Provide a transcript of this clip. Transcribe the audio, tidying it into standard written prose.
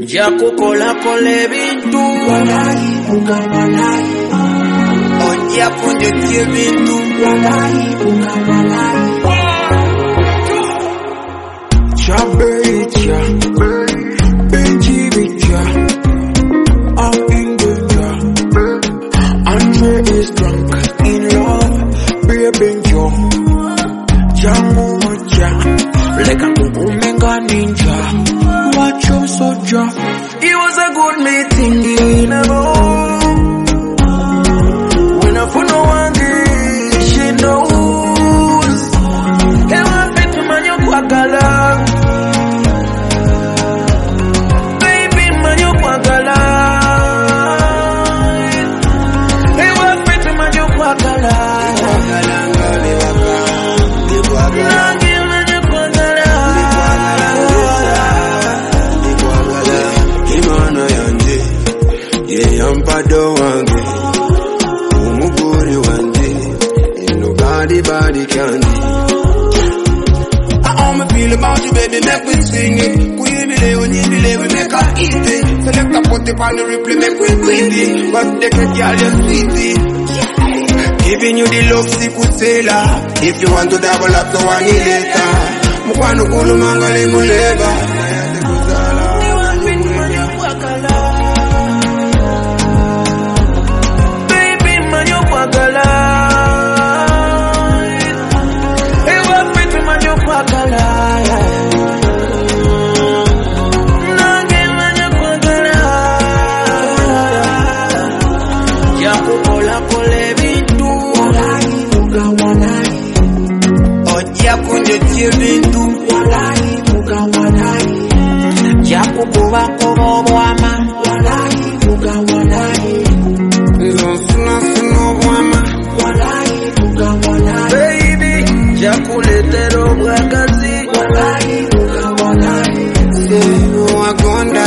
Jakukola kole bintu Walai buka walai Odia kunje tie bintu Walai buka walai Chabecha Benji Bicha I'm in danger Andre is drunk in love Baby Joe Jamu Macha Leka kukumenga ninja Wacho soja It was a good meeting in a row. When I put no one day, she knows. Hey, what fit man you kwagala? Baby man you kwagala. Hey, what fit man you kwagala? Yampado wange umuguri wanje nobody can. How me feel about you, baby, make we sing it. When you believe, we make her eat it. Select a put it on the replay, make we greedy. But they can girl just sweetie. Giving you the love, sikusela. If you want to double up, so I need later. Mukwano kulu mangale muleba. Jakukola kole bintu Walai buka walai Odia kunje tie bintu Walai buka walai Jakukuba kobwama Walai buka walai Suna wama. Walai buka walai Baby Jakuletero bwagazi Walai buka walai Say, oh, I gone down.